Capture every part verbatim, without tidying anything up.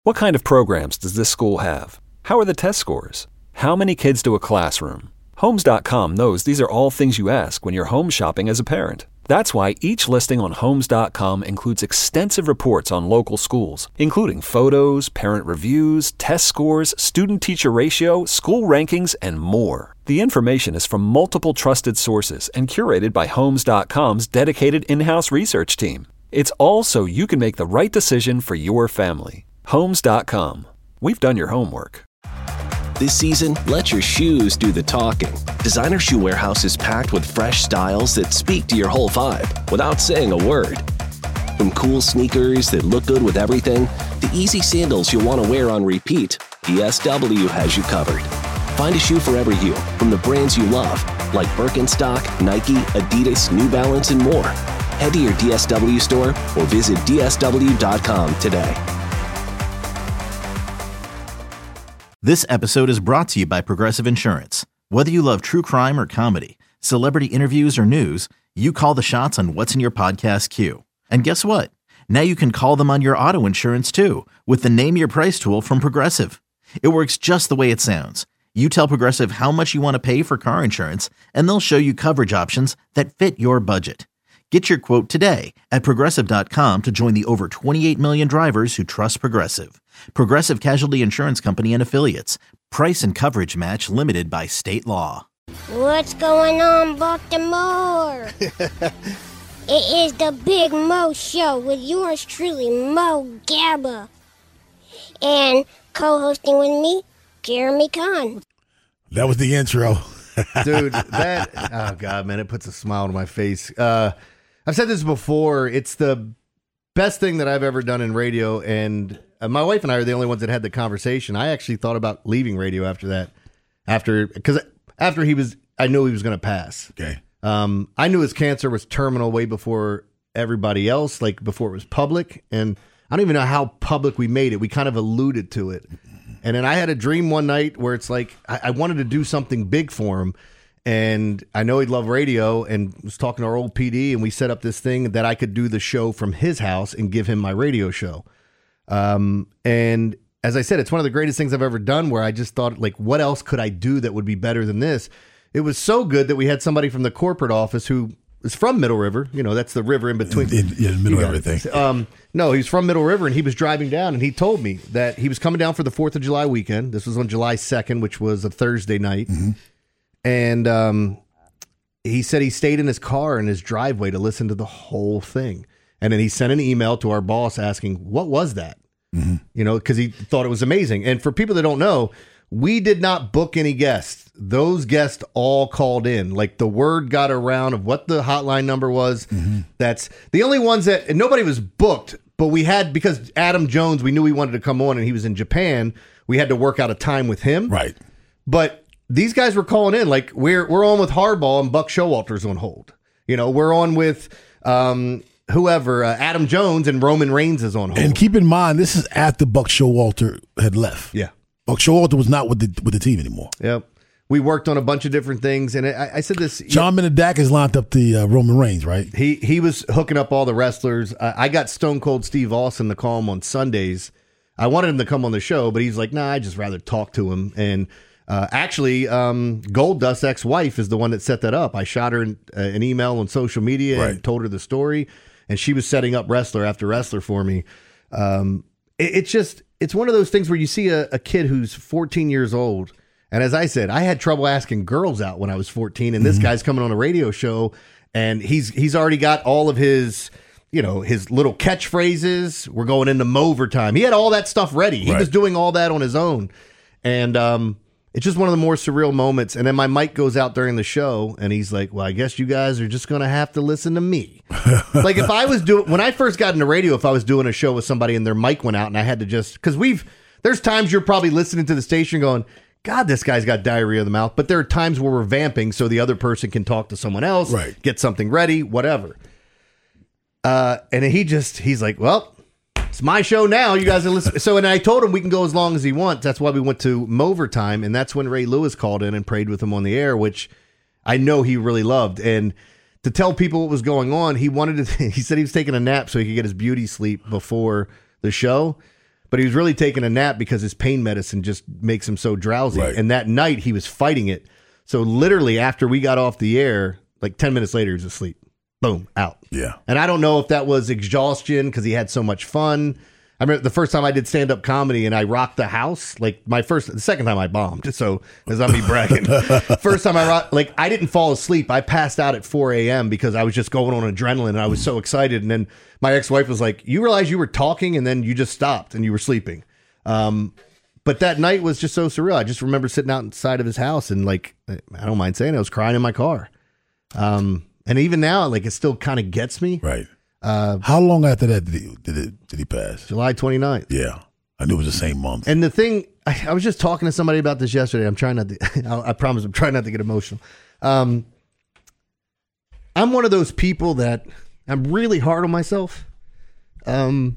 What kind of programs does this school have? How are the test scores? How many kids do a classroom? Homes dot com knows these are all things you ask when you're home shopping as a parent. That's why each listing on Homes dot com includes extensive reports on local schools, including photos, parent reviews, test scores, student-teacher ratio, school rankings, and more. The information is from multiple trusted sources and curated by Homes dot com's dedicated in-house research team. It's all so you can make the right decision for your family. Homes dot com. We've done your homework. This season, let your shoes do the talking. Designer Shoe Warehouse is packed with fresh styles that speak to your whole vibe without saying a word. From cool sneakers that look good with everything, to easy sandals you'll want to wear on repeat, D S W has you covered. Find a shoe for every you from the brands you love, like Birkenstock, Nike, Adidas, New Balance, and more. Head to your D S W store or visit D S W dot com today. This episode is brought to you by Progressive Insurance. Whether you love true crime or comedy, celebrity interviews or news, you call the shots on what's in your podcast queue. And guess what? Now you can call them on your auto insurance too with the Name Your Price tool from Progressive. It works just the way it sounds. You tell Progressive how much you want to pay for car insurance, and they'll show you coverage options that fit your budget. Get your quote today at Progressive dot com to join the over twenty-eight million drivers who trust Progressive. Progressive Casualty Insurance Company and Affiliates. Price and coverage match limited by state law. What's going on, Baltimore? It is the Big Mo Show with yours truly, Mo Gabba. And co-hosting with me, Jeremy Kahn. That was the intro. Dude, that, oh God, man, it puts a smile on my face. Uh, I've said this before. It's the best thing that I've ever done in radio, and uh, my wife and I are the only ones that had the conversation. I actually thought about leaving radio after that, after because after he was, I knew he was going to pass. Okay. Um, I knew his cancer was terminal way before everybody else, like before it was public, and I don't even know how public we made it. We kind of alluded to it. And then I had a dream one night where it's like I, I wanted to do something big for him. And I know he'd love radio, and was talking to our old P D, and we set up this thing that I could do the show from his house and give him my radio show. Um, and as I said, it's one of the greatest things I've ever done, where I just thought, like, what else could I do that would be better than this? It was so good that we had somebody from the corporate office who is from Middle River. You know, that's the river in between. In, in, in the middle of everything. Um, no, he's from Middle River, and he was driving down, and he told me that he was coming down for the fourth of July weekend. This was on July second, which was a Thursday night. Mm-hmm. And um, he said he stayed in his car in his driveway to listen to the whole thing. And then he sent an email to our boss asking, what was that? Mm-hmm. You know, because he thought it was amazing. And for people that don't know, we did not book any guests. Those guests all called in. Like, the word got around of what the hotline number was. Mm-hmm. That's the only ones that, and nobody was booked, but we had, because Adam Jones, we knew he wanted to come on and he was in Japan. We had to work out a time with him. Right. But these guys were calling in, like, we're we're on with Hardball and Buck Showalter's on hold. You know, we're on with um, whoever, uh, Adam Jones, and Roman Reigns is on hold. And keep in mind, this is after Buck Showalter had left. Yeah. Buck Showalter was not with the with the team anymore. Yep. We worked on a bunch of different things, and I, I said this. John Menedak has lined up the uh, Roman Reigns, right? He he was hooking up all the wrestlers. I, I got Stone Cold Steve Austin to call him on Sundays. I wanted him to come on the show, but he's like, nah, I'd just rather talk to him. And Uh, actually, um, Goldust's ex-wife is the one that set that up. I shot her an, uh, an email on social media right. and told her the story, and she was setting up wrestler after wrestler for me. Um, it, it's just, it's one of those things where you see a, a kid who's fourteen years old, and as I said, I had trouble asking girls out when I was fourteen, and this mm-hmm. guy's coming on a radio show, and he's he's already got all of his, you know, his little catchphrases. We're going into Mover time. He had all that stuff ready. He right. was doing all that on his own, and um. It's just one of the more surreal moments. And then my mic goes out during the show, and he's like, well, I guess you guys are just going to have to listen to me. Like, if I was doing, when I first got into radio, if I was doing a show with somebody and their mic went out and I had to just, because we've, there's times you're probably listening to the station going, God, this guy's got diarrhea of the mouth. But there are times where we're vamping so the other person can talk to someone else, right. get something ready, whatever. Uh, and he just, he's like, well, it's my show now. You guys are listening. So, and I told him we can go as long as he wants. That's why we went to Mover time. And that's when Ray Lewis called in and prayed with him on the air, which I know he really loved. And to tell people what was going on, he wanted to, he said he was taking a nap so he could get his beauty sleep before the show. but he was really taking a nap because his pain medicine just makes him so drowsy. Right. And that night he was fighting it. So literally after we got off the air, like ten minutes later, he was asleep. Boom, out. Yeah. And I don't know if that was exhaustion because he had so much fun. I remember the first time I did stand-up comedy and I rocked the house. Like my first, the second time I bombed. So as I'm me bragging. First time I rocked, like I didn't fall asleep. I passed out at four a.m. because I was just going on adrenaline and I was so excited. And then my ex-wife was like, "You realize you were talking and then you just stopped and you were sleeping." Um, but that night was just so surreal. I just remember sitting outside of his house and like, I don't mind saying it, I was crying in my car. Um, and even now, like it still kind of gets me. Right. Uh, How long after that did he, did, it, did he pass? July twenty-ninth. Yeah. I knew it was the same month. And the thing, I, I was just talking to somebody about this yesterday. I'm trying not to, I, I promise I'm trying not to get emotional. Um, I'm one of those people that I'm really hard on myself. Um,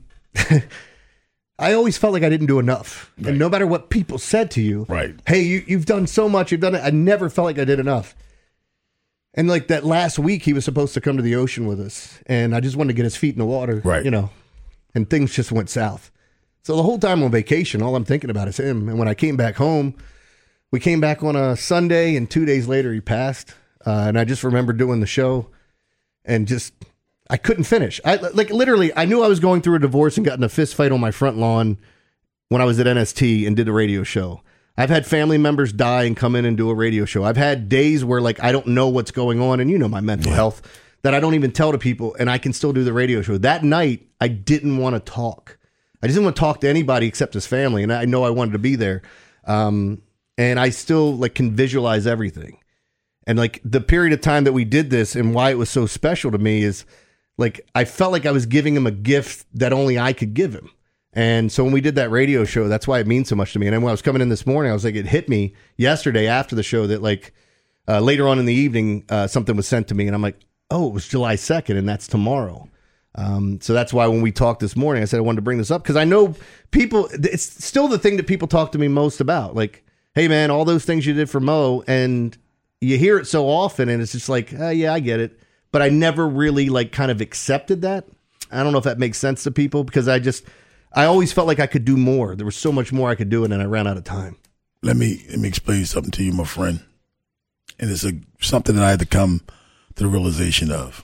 I always felt like I didn't do enough. Right. And no matter what people said to you, Right. hey, you, you've done so much, you've done it. I never felt like I did enough. And like that last week, he was supposed to come to the ocean with us. And I just wanted to get his feet in the water, Right. you know, and things just went south. So the whole time on vacation, all I'm thinking about is him. And when I came back home, we came back on a Sunday and two days later he passed. Uh, and I just remember doing the show and just, I couldn't finish. I like literally, I knew I was going through a divorce and got in a fist fight on my front lawn when I was at N S T and did a radio show. I've had family members die and come in and do a radio show. I've had days where like I don't know what's going on, and you know my mental Yeah. health, that I don't even tell to people, and I can still do the radio show. That night, I didn't want to talk. I didn't want to talk to anybody except his family, and I know I wanted to be there. Um, and I still like can visualize everything. And like the period of time that we did this and why it was so special to me is like I felt like I was giving him a gift that only I could give him. And so when we did that radio show, that's why it means so much to me. And then when I was coming in this morning, I was like, it hit me yesterday after the show that like uh, later on in the evening, uh, something was sent to me and I'm like, oh, it was July second and that's tomorrow. Um, so that's why when we talked this morning, I said I wanted to bring this up because I know people, it's still the thing that people talk to me most about. Like, hey man, all those things you did for Mo, and you hear it so often and it's just like, oh, yeah, I get it. But I never really like kind of accepted that. I don't know if that makes sense to people because I just, I always felt like I could do more. There was so much more I could do, and then I ran out of time. Let me let me explain something to you, my friend. And it's a something that I had to come to the realization of.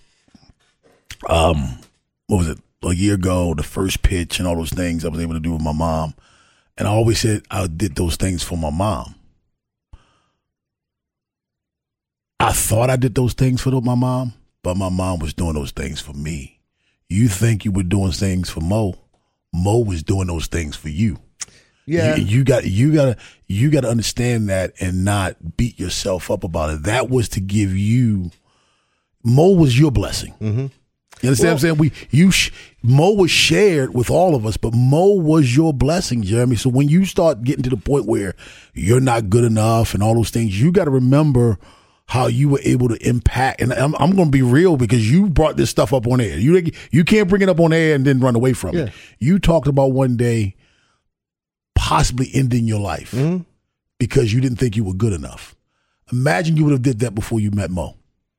Um, what was it? A year ago, the first pitch and all those things I was able to do with my mom. And I always said I did those things for my mom. I thought I did those things for my mom, but my mom was doing those things for me. You think you were doing things for Mo. Mo was doing those things for you. Yeah. You, you got you gotta you gotta understand that and not beat yourself up about it. That was to give you Mo was your blessing. Mm-hmm. You understand well, what I'm saying? We you sh- Mo was shared with all of us, but Mo was your blessing, Jeremy. So when you start getting to the point where you're not good enough and all those things, you got to remember how you were able to impact. And I'm, I'm going to be real because you brought this stuff up on air. You you can't bring it up on air and then run away from yeah. it. You talked about one day possibly ending your life mm-hmm. because you didn't think you were good enough. Imagine you would have did that before you met Mo.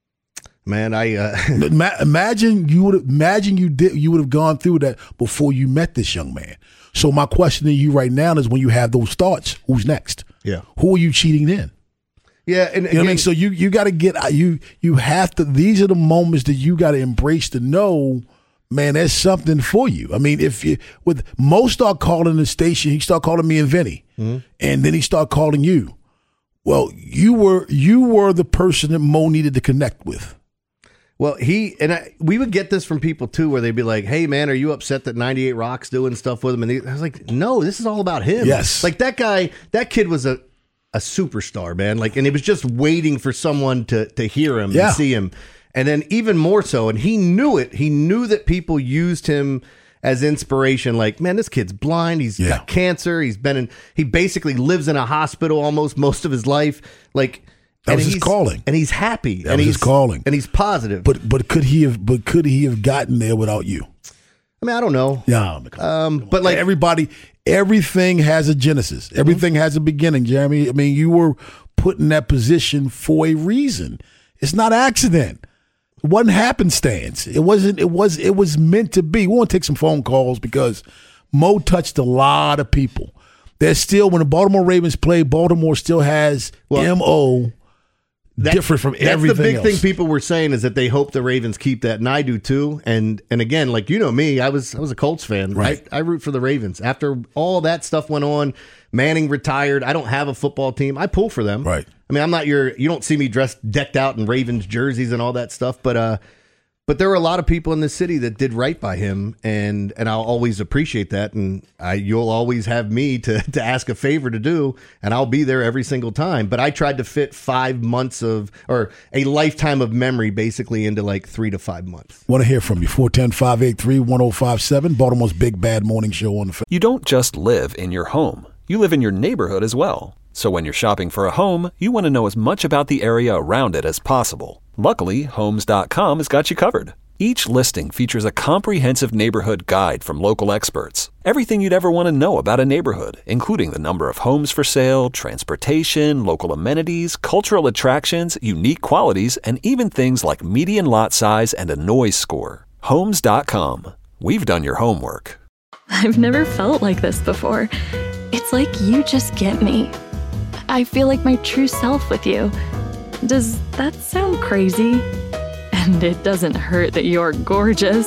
Man, I uh... imagine you would imagine you did you would have gone through that before you met this young man. So my question to you right now is, when you have those thoughts, who's next? Yeah, who are you cheating in? Yeah, and you know again, what I mean. So you you got to get you you have to. These are the moments that you got to embrace to know, man, there's something for you. I mean, if you with Mo start calling the station, he start calling me and Vinny, mm-hmm. and then he start calling you. Well, you were you were the person that Mo needed to connect with. Well, he and I, we would get this from people too, where they'd be like, "Hey, man, are you upset that ninety-eight Rock's doing stuff with him?" And he, I was like, "No, this is all about him." Yes, like that guy, that kid was a, a superstar, man. Like, and he was just waiting for someone to to hear him yeah. and see him, and then even more so, and he knew it. He knew that people used him as inspiration. Like, man, this kid's blind. He's yeah. got cancer. He's been in. He basically lives in a hospital almost most of his life. Like. That and was his calling, and he's happy. That and was he's his calling, and he's positive. But but could he have? But could he have gotten there without you? I mean, I don't know. Yeah, um, but like everybody, everything has a genesis. Everything mm-hmm. has a beginning, Jeremy. I mean, you were put in that position for a reason. It's not accident. It wasn't happenstance. It wasn't. It was. It was meant to be. We want to take some phone calls because Mo touched a lot of people. There's still, when the Baltimore Ravens play, Baltimore still has well, M O That, different from that's everything the big else. thing people were saying is that they hope the Ravens keep that, and I do too. And and again, like you know me, I was I was a Colts fan. Right. I, I root for the Ravens. After all that stuff went on, Manning retired. I don't have a football team. I pull for them. Right. I mean, I'm not your. You don't see me dressed decked out in Ravens jerseys and all that stuff. But uh, but there were a lot of people in the city that did right by him, and and I'll always appreciate that. And I, you'll always have me to to ask a favor to do, and I'll be there every single time. But I tried to fit five months of or a lifetime of memory basically into like three to five months. Want to hear from you? four one zero, five eight three, one zero five seven, Baltimore's Big Bad Morning Show on the phone. You don't just live in your home. You live in your neighborhood as well. So when you're shopping for a home, you want to know as much about the area around it as possible. Luckily, Homes dot com has got you covered. Each listing features a comprehensive neighborhood guide from local experts. Everything you'd ever want to know about a neighborhood, including the number of homes for sale, transportation, local amenities, cultural attractions, unique qualities, and even things like median lot size and a noise score. Homes dot com. We've done your homework. I've never felt like this before. It's like you just get me. I feel like my true self with you. Does that sound crazy? And it doesn't hurt that you're gorgeous.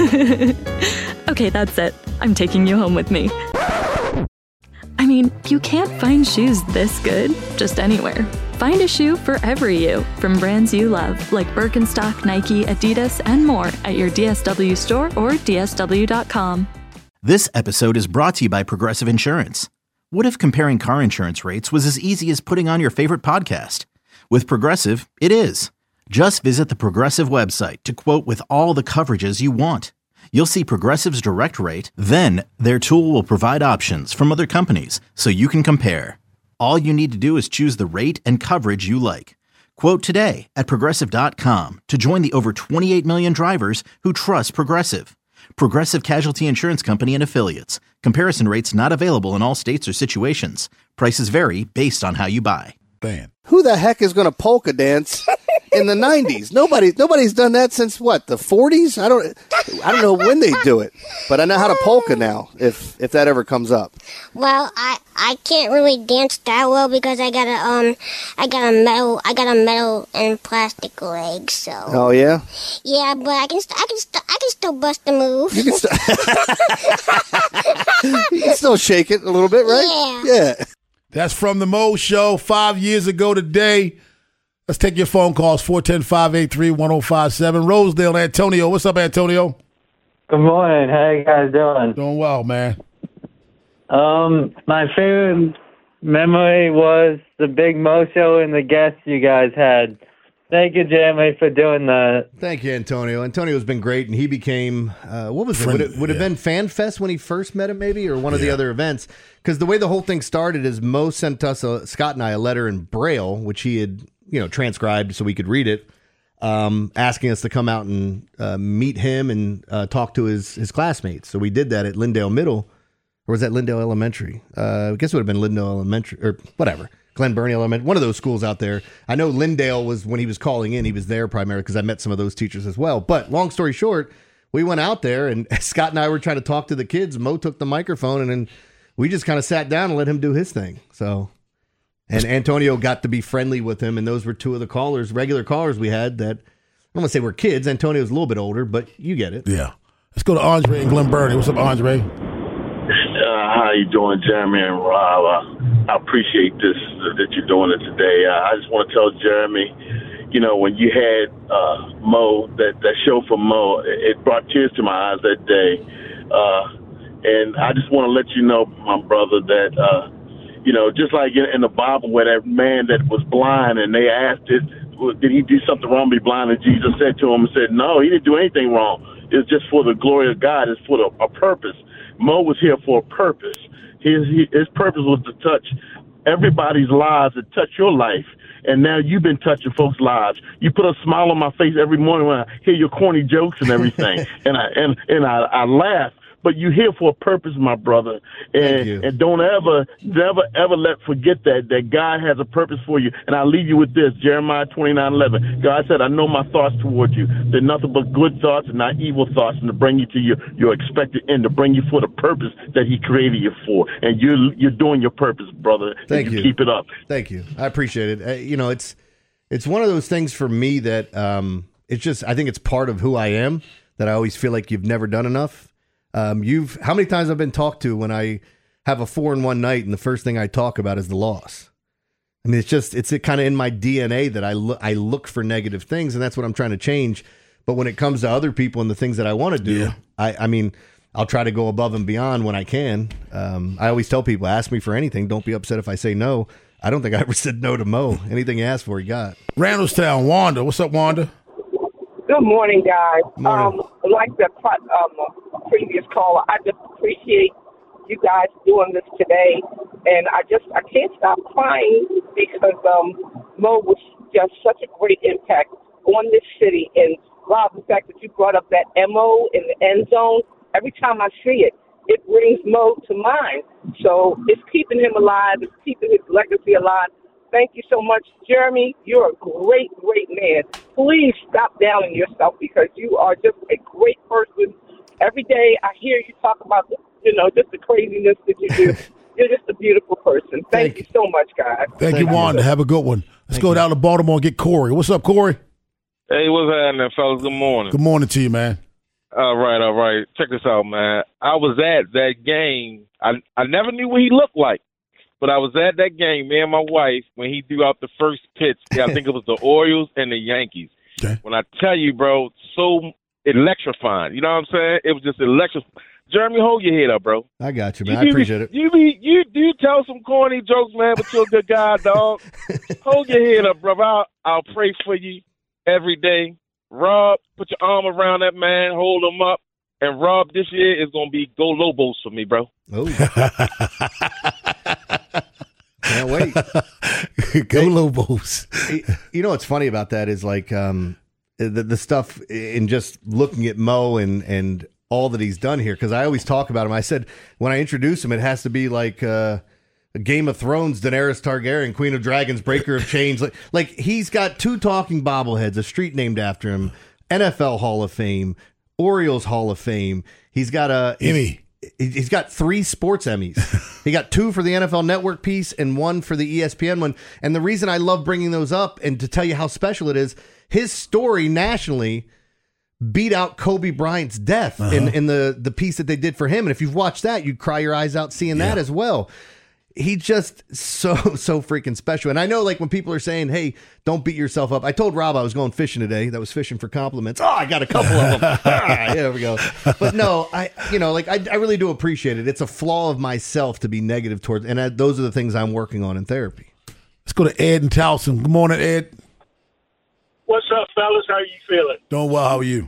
Okay, that's it. I'm taking you home with me. I mean, you can't find shoes this good just anywhere. Find a shoe for every you from brands you love, like Birkenstock, Nike, Adidas, and more at your D S W store or D S W dot com. This episode is brought to you by Progressive Insurance. What if comparing car insurance rates was as easy as putting on your favorite podcast? With Progressive, it is. Just visit the Progressive website to quote with all the coverages you want. You'll see Progressive's direct rate, then their tool will provide options from other companies so you can compare. All you need to do is choose the rate and coverage you like. Quote today at Progressive dot com to join the over twenty-eight million drivers who trust Progressive. Progressive Casualty Insurance Company and Affiliates. Comparison rates not available in all states or situations. Prices vary based on how you buy. Bam. Who the heck is going to polka dance in the nineties? Nobody, nobody's done that since what, the forties? I don't, I don't know when they do it, but I know how to polka now. If if that ever comes up. Well, I, I can't really dance that well because I got a um I got a metal I got a metal and plastic leg. So. Oh yeah. Yeah, but I can st- I can st- I can still bust a move. You can, st- you can still shake it a little bit, right? Yeah. Yeah. That's from the Mo Show five years ago today. Let's take your phone calls, four one zero, five eight three, one zero five seven. Rosedale, Antonio. What's up, Antonio? Good morning. How you guys doing? Doing well, man. Um, my favorite memory was the Big Mo Show and the guests you guys had. Thank you, Jeremy, for doing that. Thank you, Antonio. Antonio's been great, and he became, uh, what was it? Would it would have yeah. been Fan Fest when he first met him, maybe, or one of Yeah. the other events? Because the way the whole thing started is Mo sent us, a, Scott and I, a letter in Braille, which he had, you know, transcribed so we could read it, um, asking us to come out and uh, meet him and uh, talk to his, his classmates. So we did that at Lindale Middle, or was that Lindale Elementary? Uh, I guess it would have been Lindale Elementary, or whatever. Glen Burnie Elementary, one of those schools out there. I know Lindale was, when he was calling in, he was there primarily because I met some of those teachers as well. But long story short, we went out there and Scott and I were trying to talk to the kids. Mo took the microphone and then we just kind of sat down and let him do his thing. So, and Antonio got to be friendly with him. And those were two of the callers, regular callers we had that, I don't want to say we're kids. Antonio's a little bit older, but you get it. Yeah. Let's go to Andre in Glen Burnie. What's up, Andre? Uh, how you doing, Jeremy and Rob? Uh, I appreciate this uh, that you're doing it today. Uh, I just want to tell Jeremy, you know, when you had uh, Mo, that, that show from Mo, it, it brought tears to my eyes that day. Uh, and I just want to let you know, my brother, that, uh, you know, just like in, in the Bible where that man that was blind and they asked it, did he do something wrong to be blind? And Jesus said to him and said, no, he didn't do anything wrong. It's just for the glory of God. It's for the, a purpose. Mo was here for a purpose. His his purpose was to touch everybody's lives, to touch your life. And now you've been touching folks' lives. You put a smile on my face every morning when I hear your corny jokes and everything. and I and, and I, I laugh but you're here for a purpose, my brother. And you. and don't ever, never, ever let forget that that God has a purpose for you. And I'll leave you with this, Jeremiah twenty-nine eleven. God said, I know my thoughts toward you. They're nothing but good thoughts and not evil thoughts, and to bring you to your, your expected end, to bring you for the purpose that he created you for. And you're, you're doing your purpose, brother. Thank you. you. Keep it up. Thank you. I appreciate it. Uh, you know, it's it's one of those things for me that um, it's just, I think it's part of who I am, that I always feel like you've never done enough. Um, you've how many times I've been talked to when I have a four and one night and the first thing I talk about is the loss. I mean, it's just, it's kind of in my D N A that I look, I look for negative things, and that's what I'm trying to change. But when it comes to other people and the things that I want to do, Yeah. I, I mean, I'll try to go above and beyond when I can. Um, I always tell people, ask me for anything. Don't be upset if I say no. I don't think I ever said no to Mo. Anything you asked for, he got. Randallstown, Wanda. What's up, Wanda? Good morning, guys. Morning. Um, like the um, previous caller, I just appreciate you guys doing this today, and I just I can't stop crying because um, Mo was just such a great impact on this city. And Rob, the fact that you brought up that M O in the end zone, every time I see it, it brings Mo to mind. So it's keeping him alive. It's keeping his legacy alive. Thank you so much, Jeremy. You're a great, great man. Please stop downing yourself because you are just a great person. Every day I hear you talk about, the, you know, just the craziness that you do. You're just a beautiful person. Thank, Thank you so much, guys. Thank, Thank you, you. Wanda. Have a good one. Let's Thank go you. down to Baltimore and get Corey. What's up, Corey? Hey, what's happening, fellas? Good morning. Good morning to you, man. All right, all right. Check this out, man. I was at that game. I I never knew what he looked like, but I was at that game, me and my wife, when he threw out the first pitch. Yeah, I think it was the Orioles and the Yankees. Okay. When I tell you, bro, so electrifying. You know what I'm saying? It was just electrifying. Jeremy, hold your head up, bro. I got you, man. You I be- appreciate it. You be you you tell some corny jokes, man, but you're a good guy, dog. Hold your head up, bro. I'll, I'll pray for you every day. Rob, put your arm around that man, hold him up. And Rob, this year is gonna be Go Lobos for me, bro. Oh. Can't wait. Go Lobos. You know what's funny about that is like um, the the stuff in just looking at Mo and and all that he's done here, because I always talk about him. I said when I introduce him, it has to be like uh, a Game of Thrones, Daenerys Targaryen, Queen of Dragons, Breaker of Chains. Like like he's got two talking bobbleheads, a street named after him, N F L Hall of Fame, Orioles Hall of Fame. He's got a Emmy. He's got three sports Emmys. He got two for the N F L Network piece and one for the E S P N one. And the reason I love bringing those up and to tell you how special it is, his story nationally beat out Kobe Bryant's death uh-huh. in, in the, the piece that they did for him. And if you've watched that, you'd cry your eyes out seeing yeah. that as well. He just so, so freaking special. And I know like when people are saying, hey, don't beat yourself up. I told Rob I was going fishing today. That was fishing for compliments. Oh, I got a couple of them. ah, there we go. But no, I, you know, like I, I really do appreciate it. It's a flaw of myself to be negative towards, and I, those are the things I'm working on in therapy. Let's go to Ed and Towson. Good morning, Ed. What's up, fellas? How you feeling? Doing well. How are you?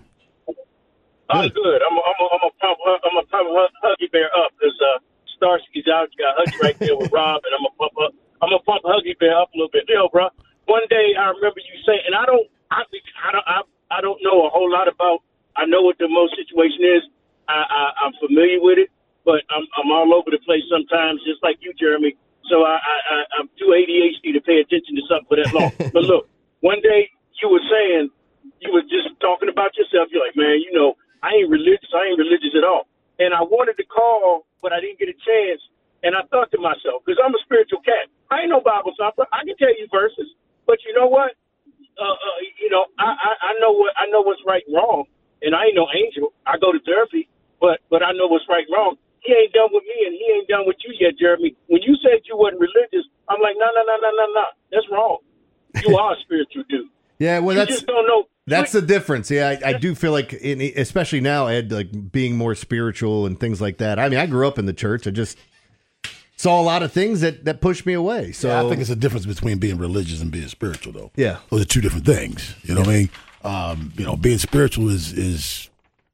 I'm good. good. I'm a, I'm a, I'm a pump, I'm a pump Huggy Bear up. There's uh, Starsky's out. You got Huggy right there with Rob, and I'm a pump up. I'm gonna pump Huggy Bear up a little bit. Yo, bro. One day I remember you saying, and I don't, I, I don't, I, I don't know a whole lot about. I know what the Mo situation is. I, I, I'm familiar with it, but I'm, I'm all over the place sometimes, just like you, Jeremy. So I, I, I'm too A D H D to pay attention to something for that long. But look, one day you were saying, you were just talking about yourself. You're like, man, you know, I ain't religious. I ain't religious at all. And I wanted to call, but I didn't get a chance. And I thought to myself, because I'm a spiritual cat. I ain't no Bible thumper. I can tell you verses. But you know what? Uh, uh, you know, I, I, I know what I know what's right and wrong. And I ain't no angel. I go to therapy, but but I know what's right and wrong. He ain't done with me, and he ain't done with you yet, Jeremy. When you said you wasn't religious, I'm like, no, no, no, no, no, no. That's wrong. You are a spiritual dude. Yeah, well, you that's just don't know. That's the difference. Yeah, I, I do feel like, in, especially now, Ed, like being more spiritual and things like that. I mean, I grew up in the church. I just saw a lot of things that, that pushed me away. So yeah, I think it's a difference between being religious and being spiritual, though. Yeah, those are two different things. You know yeah. what I mean? Um, you know, being spiritual is is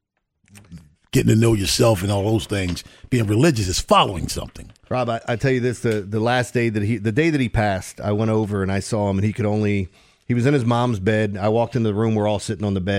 getting to know yourself and all those things. Being religious is following something. Rob, I, I tell you this: the the last day that he, the day that he passed, I went over and I saw him, and he could only. He was in his mom's bed. I walked into the room. We're all sitting on the bed,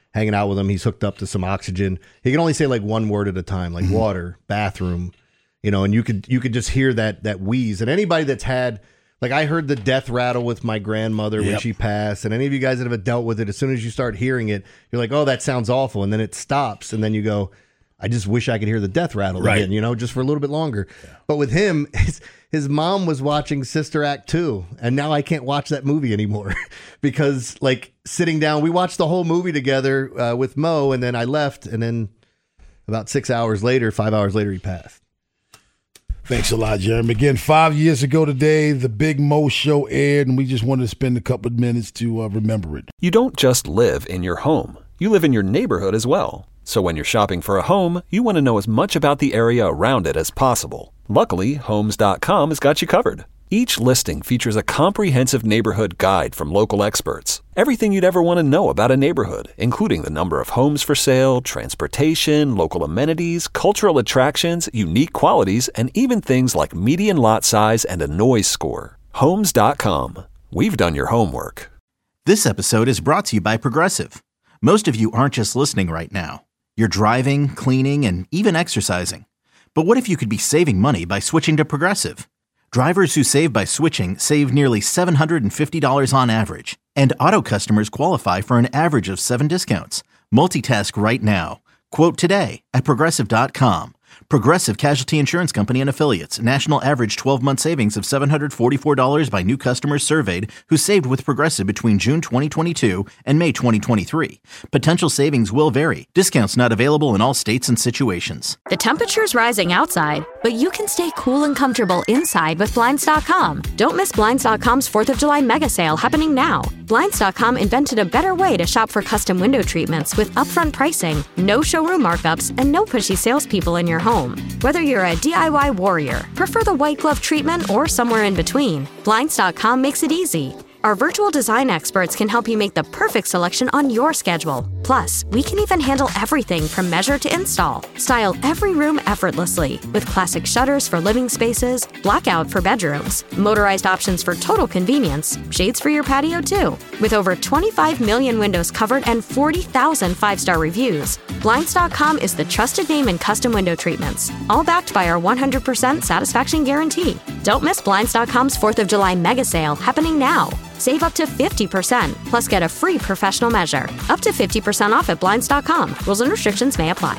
hanging out with him. He's hooked up to some oxygen. He can only say like one word at a time, like water, bathroom, you know, and you could you could just hear that that wheeze. And anybody that's had, like I heard the death rattle with my grandmother Yep. when she passed, and any of you guys that have dealt with it, as soon as you start hearing it, you're like, oh, that sounds awful. And then it stops, and then you go, I just wish I could hear the death rattle Right. again, you know, just for a little bit longer. Yeah. But with him, his, his mom was watching Sister Act two, and now I can't watch that movie anymore because, like, sitting down, we watched the whole movie together uh, with Mo, and then I left, and then about six hours later, five hours later, he passed. Thanks a lot, Jeremy. Again, five years ago today, the Big Mo Show aired, and we just wanted to spend a couple of minutes to uh, remember it. You don't just live in your home. You live in your neighborhood as well. So when you're shopping for a home, you want to know as much about the area around it as possible. Luckily, Homes dot com has got you covered. Each listing features a comprehensive neighborhood guide from local experts. Everything you'd ever want to know about a neighborhood, including the number of homes for sale, transportation, local amenities, cultural attractions, unique qualities, and even things like median lot size and a noise score. Homes dot com. We've done your homework. This episode is brought to you by Progressive. Most of you aren't just listening right now. You're driving, cleaning, and even exercising. But what if you could be saving money by switching to Progressive? Drivers who save by switching save nearly seven hundred fifty dollars on average. And auto customers qualify for an average of seven discounts. Multitask right now. Quote today at Progressive dot com. Progressive Casualty Insurance Company and Affiliates. National average twelve-month savings of seven hundred forty-four dollars by new customers surveyed who saved with Progressive between June twenty twenty-two and May twenty twenty-three. Potential savings will vary. Discounts not available in all states and situations. The temperature's rising outside, but you can stay cool and comfortable inside with Blinds dot com. Don't miss Blinds dot com's fourth of July mega sale happening now. Blinds dot com invented a better way to shop for custom window treatments with upfront pricing, no showroom markups, and no pushy salespeople in your home. Whether you're a D I Y warrior, prefer the white glove treatment, or somewhere in between, Blinds dot com makes it easy. Our virtual design experts can help you make the perfect selection on your schedule. Plus, we can even handle everything from measure to install. Style every room effortlessly with classic shutters for living spaces, blackout for bedrooms, motorized options for total convenience, shades for your patio too. With over twenty-five million windows covered and forty thousand five-star reviews, Blinds dot com is the trusted name in custom window treatments, all backed by our one hundred percent satisfaction guarantee. Don't miss Blinds dot com's fourth of July mega sale happening now. Save up to fifty percent, plus get a free professional measure. Up to fifty percent off at Blinds dot com. Rules and restrictions may apply.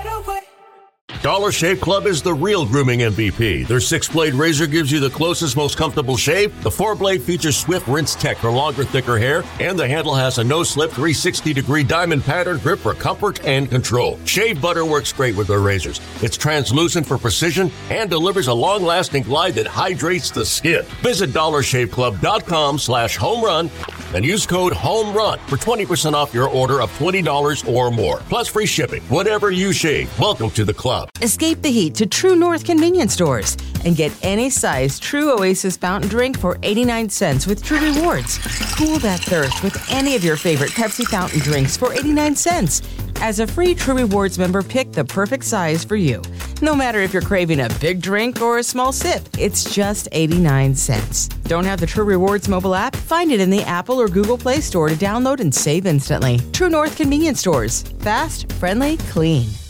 Dollar Shave Club is the real grooming M V P. Their six-blade razor gives you the closest, most comfortable shave. The four-blade features Swift Rinse Tech for longer, thicker hair. And the handle has a no-slip three hundred sixty degree diamond pattern grip for comfort and control. Shave butter works great with their razors. It's translucent for precision and delivers a long-lasting glide that hydrates the skin. Visit dollar shave club dot com slash home run and use code HOMERUN for twenty percent off your order of twenty dollars or more. Plus free shipping. Whatever you shave, welcome to the club. Escape the heat to True North convenience stores and get any size True Oasis fountain drink for eighty-nine cents with True Rewards. Cool that thirst with any of your favorite Pepsi fountain drinks for eighty-nine cents. As a free True Rewards member, pick the perfect size for you. No matter if you're craving a big drink or a small sip, it's just eighty-nine cents. Don't have the True Rewards mobile app? Find it in the Apple or Google Play Store to download and save instantly. True North convenience stores. Fast, friendly, clean.